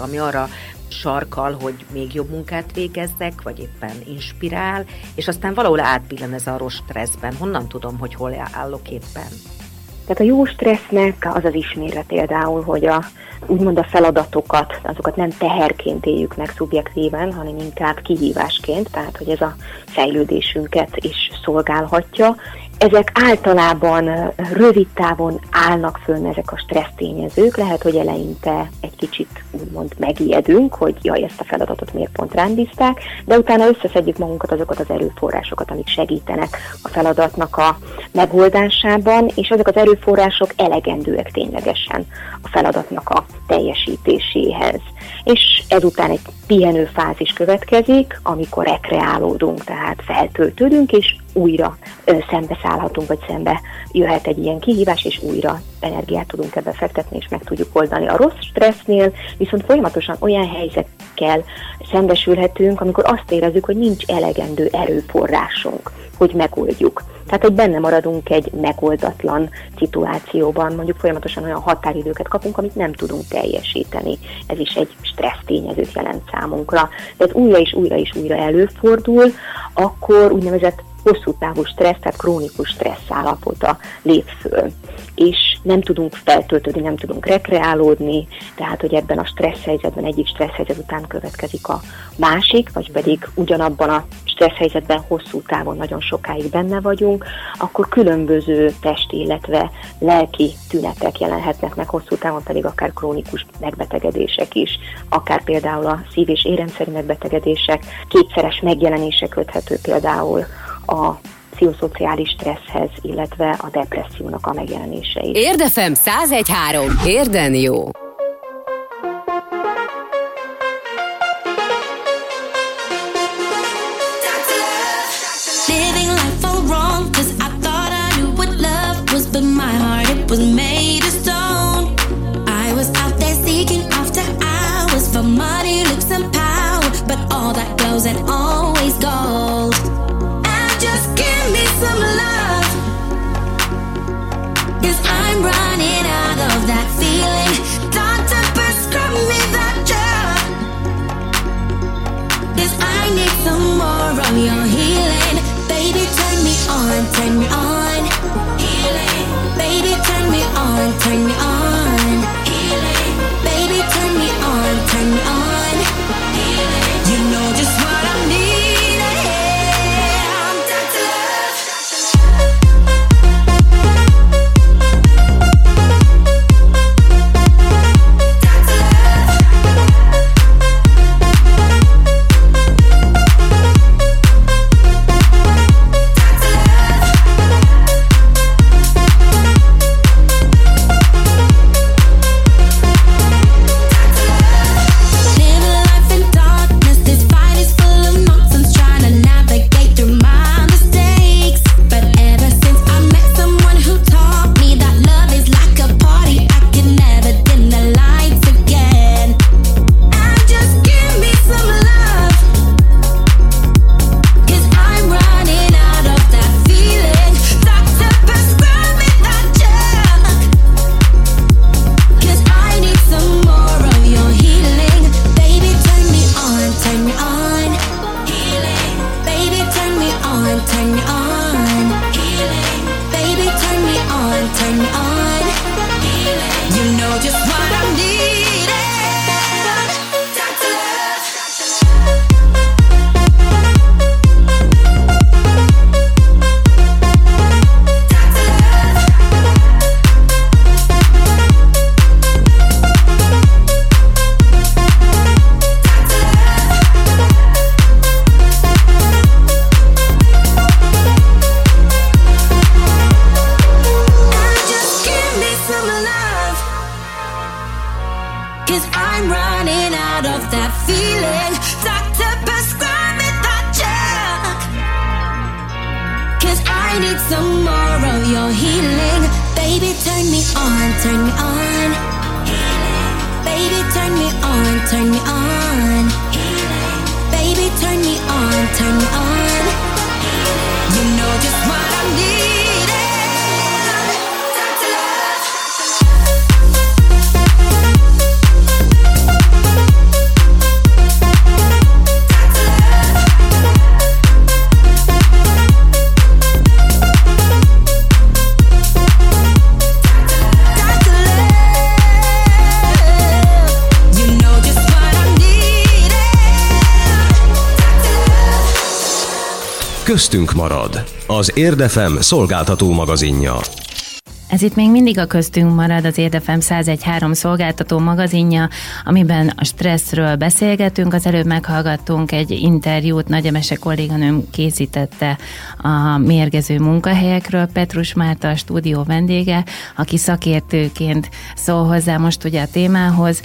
arra sarkal, hogy még jobb munkát végezzek, vagy éppen inspirál, és aztán valahol átbillen ez a rossz stresszben. Honnan tudom, hogy hol állok éppen? Tehát a jó stressznek az az ismérve például, hogy a, úgymond a feladatokat, azokat nem teherként éljük meg szubjektíven, hanem inkább kihívásként, tehát hogy ez a fejlődésünket is szolgálhatja. Ezek általában rövid távon állnak föl ezek a stressz tényezők, lehet, hogy eleinte egy kicsit úgymond megijedünk, hogy jaj, ezt a feladatot miért pont rám bízták, de utána összeszedjük magunkat, azokat az erőforrásokat, amik segítenek a feladatnak a megoldásában, és ezek az erőforrások elegendőek ténylegesen a feladatnak a teljesítéséhez. És ezután egy pihenő fázis következik, amikor rekreálódunk, tehát feltöltődünk, és újra ö, szembeszállhatunk, vagy szembe jöhet egy ilyen kihívás, és újra energiát tudunk ebbe fektetni, és meg tudjuk oldani. A rossz stressznél viszont folyamatosan olyan helyzetekkel szembesülhetünk, amikor azt érezzük, hogy nincs elegendő erőforrásunk, hogy megoldjuk. Tehát, hogy benne maradunk egy megoldatlan szituációban, mondjuk folyamatosan olyan határidőket kapunk, amit nem tudunk teljesíteni. Ez is egy stressz tényezőt jelent számunkra. De ez újra és újra és újra előfordul, akkor úgynevezett hosszú távú stressz, tehát krónikus stressz állapota lép föl. És nem tudunk feltöltődni, nem tudunk rekreálódni, tehát, hogy ebben a stressz helyzetben egyik stressz helyzet után következik a másik, vagy pedig ugyanabban a stressz helyzetben hosszú távon nagyon sokáig benne vagyunk, akkor különböző testi, illetve lelki tünetek jelenhetnek meg, hosszú távon pedig akár krónikus megbetegedések is, akár például a szív- és érrendszeri megbetegedések, kétszeres megjelenése köthető például a pszichoszociális stresszhez, illetve a depressziónak a megjelenése is. Érdefem száz egy három. Érden jó. Living life all wrong, 'cause I thought I knew what love was, but my heart, it was made of stone. I was out there seeking after hours for money, looks and power, but all that glows and always gold. Just give me some love, 'cause I'm running out of that feeling. Doctor, prescribe me that drug, 'cause I need some more of your healing. Baby, turn me on, turn me on, healing. Baby, turn me on, turn me on, healing. Baby, turn me on, turn me on, healing. You know just what I need. Köztünk marad. Az Érd ef em szolgáltató magazinja. Ez itt még mindig a Köztünk marad, az Érd ef em száz egy pont három szolgáltató magazinja, amiben a stresszről beszélgetünk. Az előbb meghallgattunk egy interjút, Nagy Emese kolléganőm készítette a mérgező munkahelyekről. Petrus Márta a stúdió vendége, aki szakértőként szól hozzá most ugye a témához.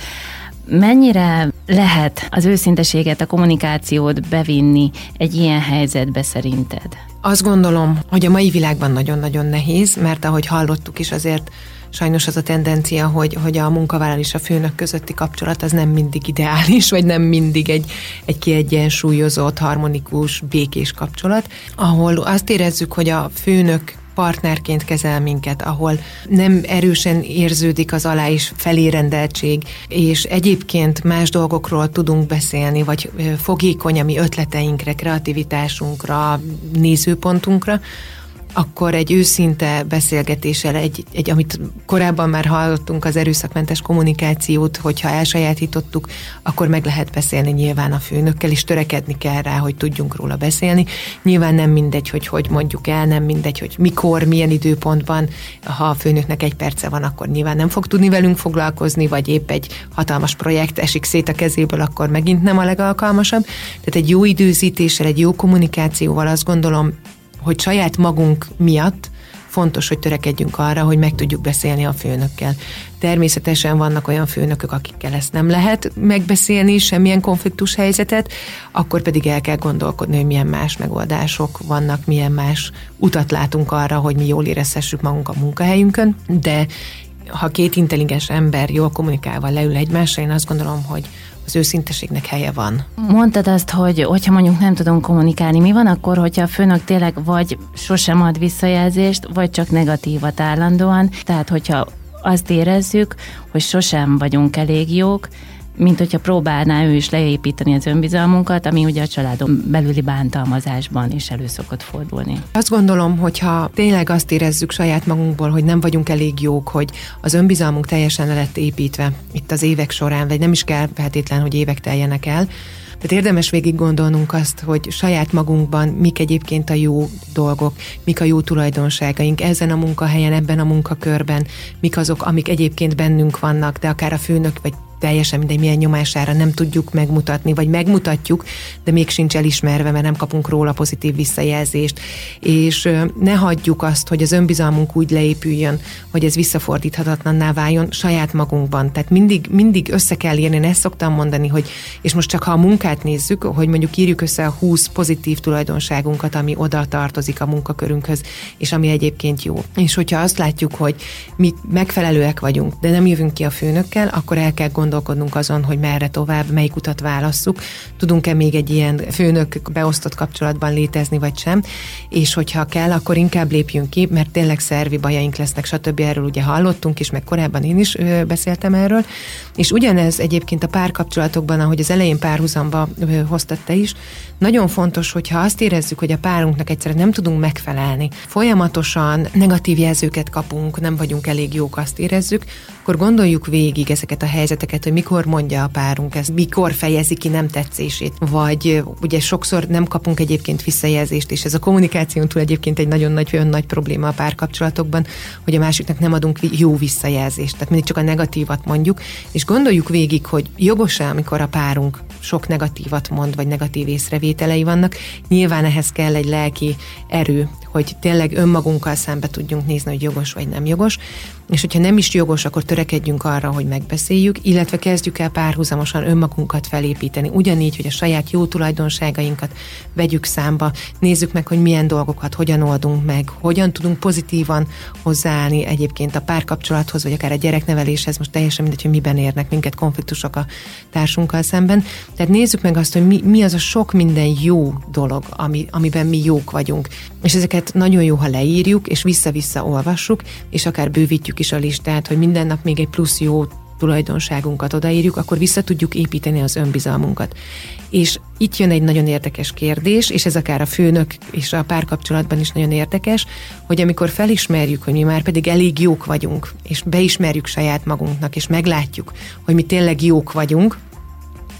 Mennyire lehet az őszinteséget, a kommunikációt bevinni egy ilyen helyzetbe szerinted? Azt gondolom, hogy a mai világban nagyon-nagyon nehéz, mert ahogy hallottuk is, azért sajnos az a tendencia, hogy, hogy a munkavállaló és a főnök közötti kapcsolat az nem mindig ideális, vagy nem mindig egy, egy kiegyensúlyozott, harmonikus, békés kapcsolat, ahol azt érezzük, hogy a főnök partnerként kezel minket, ahol nem erősen érződik az alá és felérendeltség, és egyébként más dolgokról tudunk beszélni, vagy fogékony a mi ötleteinkre, kreativitásunkra, nézőpontunkra, akkor egy őszinte beszélgetéssel, egy, egy, amit korábban már hallottunk, az erőszakmentes kommunikációt, hogyha elsajátítottuk, akkor meg lehet beszélni nyilván a főnökkel, és törekedni kell rá, hogy tudjunk róla beszélni. Nyilván nem mindegy, hogy hogy mondjuk el, nem mindegy, hogy mikor, milyen időpontban, ha a főnöknek egy perce van, akkor nyilván nem fog tudni velünk foglalkozni, vagy épp egy hatalmas projekt esik szét a kezéből, akkor megint nem a legalkalmasabb. Tehát egy jó időzítéssel, egy jó kommunikációval azt gondolom, hogy saját magunk miatt fontos, hogy törekedjünk arra, hogy meg tudjuk beszélni a főnökkel. Természetesen vannak olyan főnökök, akikkel ezt nem lehet megbeszélni, semmilyen konfliktus helyzetet, akkor pedig el kell gondolkodni, hogy milyen más megoldások vannak, milyen más utat látunk arra, hogy mi jól érezhessük magunk a munkahelyünkön, de ha két intelligens ember jól kommunikálva leül egymásra, én azt gondolom, hogy az őszinteségnek helye van. Mondtad azt, hogy hogyha mondjuk nem tudunk kommunikálni, mi van akkor, hogyha a főnök tényleg vagy sosem ad visszajelzést, vagy csak negatívat állandóan, tehát hogyha azt érezzük, hogy sosem vagyunk elég jók, mint hogyha próbálná ő is leépíteni az önbizalmunkat, ami ugye a családon belüli bántalmazásban is elő szokott fordulni. Azt gondolom, hogyha tényleg azt érezzük saját magunkból, hogy nem vagyunk elég jók, hogy az önbizalmunk teljesen le lett építve itt az évek során, vagy nem is kell feltétlen, hogy évek teljenek el, tehát érdemes végig gondolnunk azt, hogy saját magunkban mik egyébként a jó dolgok, mik a jó tulajdonságaink ezen a munkahelyen, ebben a munkakörben, mik azok, amik egyébként bennünk vannak, de akár a főnök vagy teljesen mindegy, milyen nyomására nem tudjuk megmutatni, vagy megmutatjuk, de még sincs elismerve, mert nem kapunk róla pozitív visszajelzést. És ne hagyjuk azt, hogy az önbizalmunk úgy leépüljön, hogy ez visszafordíthatatlanná váljon saját magunkban. Tehát mindig, mindig össze kell írni, én ezt szoktam mondani, hogy, és most csak ha a munkát nézzük, hogy mondjuk írjuk össze a húsz pozitív tulajdonságunkat, ami oda tartozik a munkakörünkhöz, és ami egyébként jó. És hogyha azt látjuk, hogy mi megfelelőek vagyunk, de nem jövünk ki a főnökkel, akkor el kell gondolni, gondolkodnunk azon, hogy merre tovább, melyik utat válasszuk, tudunk-e még egy ilyen főnök beosztott kapcsolatban létezni, vagy sem, és hogyha kell, akkor inkább lépjünk ki, mert tényleg szervi bajaink lesznek, stb. Erről ugye hallottunk is, meg korábban én is ö, beszéltem erről, és ugyanez egyébként a párkapcsolatokban, ahogy az elején párhuzamba ö, hoztad te is, nagyon fontos, hogyha azt érezzük, hogy a párunknak egyszerűen nem tudunk megfelelni, folyamatosan negatív jelzőket kapunk, nem vagyunk elég jók, azt érezzük, akkor gondoljuk végig ezeket a helyzeteket, hogy mikor mondja a párunk ezt, mikor fejezi ki nem tetszését, vagy ugye sokszor nem kapunk egyébként visszajelzést, és ez a kommunikáción túl egyébként egy nagyon nagy, olyan nagy probléma a párkapcsolatokban, hogy a másiknak nem adunk jó visszajelzést, tehát mindig csak a negatívat mondjuk, és gondoljuk végig, hogy jogos-e, amikor a párunk sok negatívat mond, vagy negatív észrevételei vannak, nyilván ehhez kell egy lelki erő, hogy tényleg önmagunkkal szembe tudjunk nézni, hogy jogos vagy nem jogos, és hogyha nem is jogos, akkor törekedjünk arra, hogy megbeszéljük, illetve kezdjük el párhuzamosan önmagunkat felépíteni. Ugyanígy, hogy a saját jó tulajdonságainkat vegyük számba, nézzük meg, hogy milyen dolgokat hogyan oldunk meg, hogyan tudunk pozitívan hozzáállni egyébként a párkapcsolathoz, vagy akár a gyerekneveléshez, most teljesen mindegy, hogy miben érnek minket konfliktusok a társunkkal szemben. Tehát nézzük meg azt, hogy mi, mi az a sok minden jó dolog, ami, amiben mi jók vagyunk. És ezeket nagyon jó, ha leírjuk, és vissza-vissza olvassuk, és akár bővítjük is a listát, hogy minden nap még egy plusz jó tulajdonságunkat odaírjuk, akkor vissza tudjuk építeni az önbizalmunkat. És itt jön egy nagyon érdekes kérdés, és ez akár a főnök és a párkapcsolatban is nagyon érdekes, hogy amikor felismerjük, hogy mi már pedig elég jók vagyunk, és beismerjük saját magunknak, és meglátjuk, hogy mi tényleg jók vagyunk,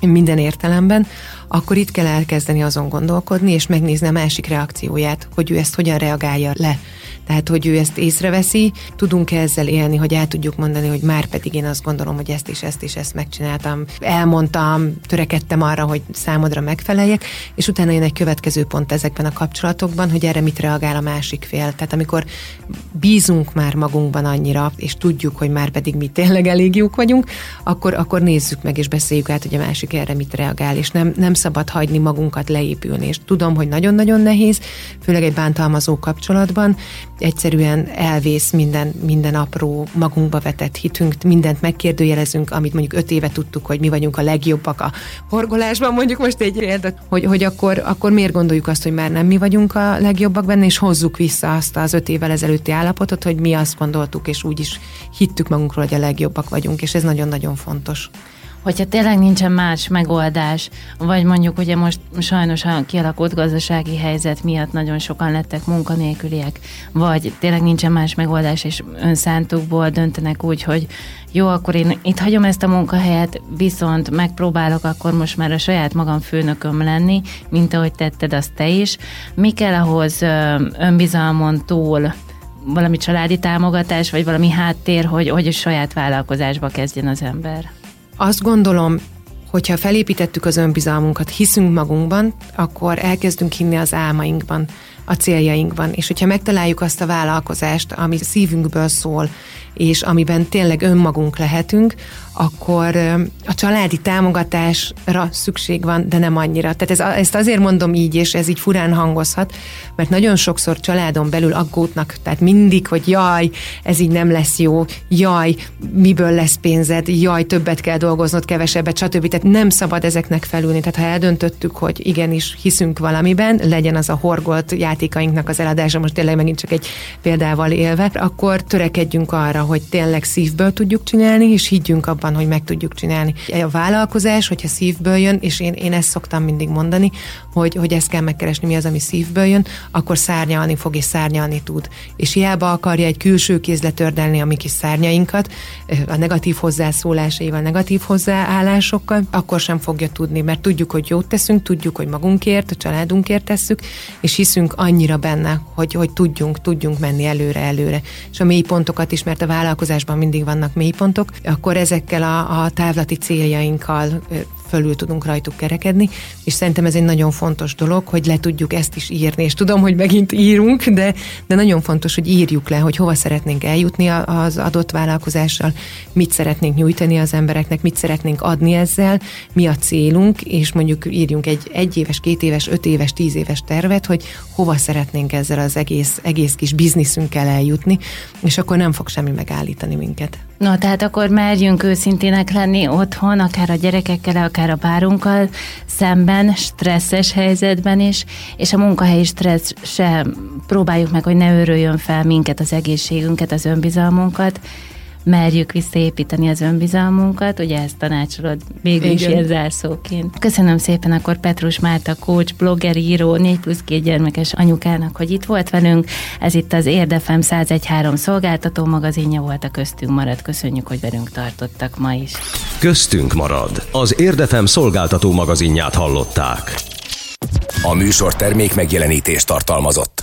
minden értelemben, akkor itt kell elkezdeni azon gondolkodni, és megnézni a másik reakcióját, hogy ő ezt hogyan reagálja le. Tehát, hogy ő ezt észreveszi, tudunk-e ezzel élni, hogy el tudjuk mondani, hogy már pedig én azt gondolom, hogy ezt is, ezt is, ezt megcsináltam, elmondtam, törekedtem arra, hogy számodra megfeleljek, és utána jön egy következő pont ezekben a kapcsolatokban, hogy erre mit reagál a másik fél. Tehát amikor bízunk már magunkban annyira, és tudjuk, hogy már pedig mi tényleg elég jók vagyunk, akkor, akkor nézzük meg, és beszéljük át, hogy a másik erre mit reagál, és nem, nem szabad hagyni magunkat leépülni. És tudom, hogy nagyon-nagyon nehéz, főleg egy bántalmazó kapcsolatban, egyszerűen elvész minden, minden apró magunkba vetett hitünk, mindent megkérdőjelezünk, amit mondjuk öt éve tudtuk, hogy mi vagyunk a legjobbak a horgolásban, mondjuk most egy példát, hogy, hogy akkor, akkor miért gondoljuk azt, hogy már nem mi vagyunk a legjobbak benne, és hozzuk vissza azt az öt évvel ezelőtti állapotot, hogy mi azt gondoltuk, és úgy is hittük magunkról, hogy a legjobbak vagyunk, és ez nagyon-nagyon fontos. Hogyha tényleg nincsen más megoldás, vagy mondjuk ugye most sajnos a kialakult gazdasági helyzet miatt nagyon sokan lettek munkanélküliek, vagy tényleg nincsen más megoldás, és önszántukból döntenek úgy, hogy jó, akkor én itt hagyom ezt a munkahelyet, viszont megpróbálok akkor most már a saját magam főnököm lenni, mint ahogy tetted azt te is. Mi kell ahhoz önbizalmon túl? Valami családi támogatás, vagy valami háttér, hogy, hogy a saját vállalkozásba kezdjen az ember? Azt gondolom, hogyha felépítettük az önbizalmunkat, hiszünk magunkban, akkor elkezdünk hinni az álmainkban, a céljainkban. És hogyha megtaláljuk azt a vállalkozást, ami szívünkből szól, és amiben tényleg önmagunk lehetünk, akkor a családi támogatásra szükség van, de nem annyira. Tehát ez, ezt azért mondom így, és ez így furán hangozhat, mert nagyon sokszor családon belül aggódnak, tehát mindig, hogy jaj, ez így nem lesz jó, jaj, miből lesz pénzed, jaj, többet kell dolgoznod, kevesebbet, stb. Tehát nem szabad ezeknek felülni. Tehát ha eldöntöttük, hogy igenis hiszünk valamiben, legyen az a horgolt játékainknak az eladása, most tényleg megint csak egy példával élve, akkor törekedjünk arra, hogy tényleg szívből tudjuk csinálni, és higgyünk abban, hogy meg tudjuk csinálni. A vállalkozás, hogyha szívből jön, és én, én ezt szoktam mindig mondani, hogy, hogy ezt kell megkeresni, mi az, ami szívből jön, akkor szárnyalni fog, és szárnyalni tud. És hiába akarja egy külső kéz letördelni a mi kis szárnyainkat, a negatív hozzászólásaival, negatív hozzáállásokkal, akkor sem fogja tudni, mert tudjuk, hogy jót teszünk, tudjuk, hogy magunkért, a családunkért tesszük, és hiszünk annyira benne, hogy, hogy tudjunk, tudjunk menni előre, előre. És a mélypontokat is, mert a vállalkozásban mindig vannak mélypontok, akkor ezekkel a, a távlati céljainkkal fölül tudunk rajtuk kerekedni, és szerintem ez egy nagyon fontos dolog, hogy le tudjuk ezt is írni, és tudom, hogy megint írunk, de, de nagyon fontos, hogy írjuk le, hogy hova szeretnénk eljutni az adott vállalkozással, mit szeretnénk nyújtani az embereknek, mit szeretnénk adni ezzel, mi a célunk, és mondjuk írjunk egy egyéves, két éves, öt éves, tíz éves tervet, hogy hova szeretnénk ezzel az egész, egész kis bizniszünkkel eljutni, és akkor nem fog semmi megállítani minket. No, tehát akkor merjünk őszintének lenni otthon, akár a gyerekekkel, akár a párunkkal szemben, stresszes helyzetben is, és a munkahelyi stressz se próbáljuk meg, hogy ne őröljön fel minket, az egészségünket, az önbizalmunkat, merjük visszaépíteni az önbizalmunkat, ugye ezt tanácsolod végül is ilyen zárszóként. Köszönöm szépen akkor Petrus Márta, coach, blogger, író, négy plusz két gyermekes anyukának, hogy itt volt velünk. Ez itt az Érd ef em száz egy pont három szolgáltató magazinja volt, a Köztünk marad. Köszönjük, hogy velünk tartottak ma is. Köztünk marad. Az Érd ef em szolgáltató magazinját hallották. A műsor termék megjelenítést tartalmazott.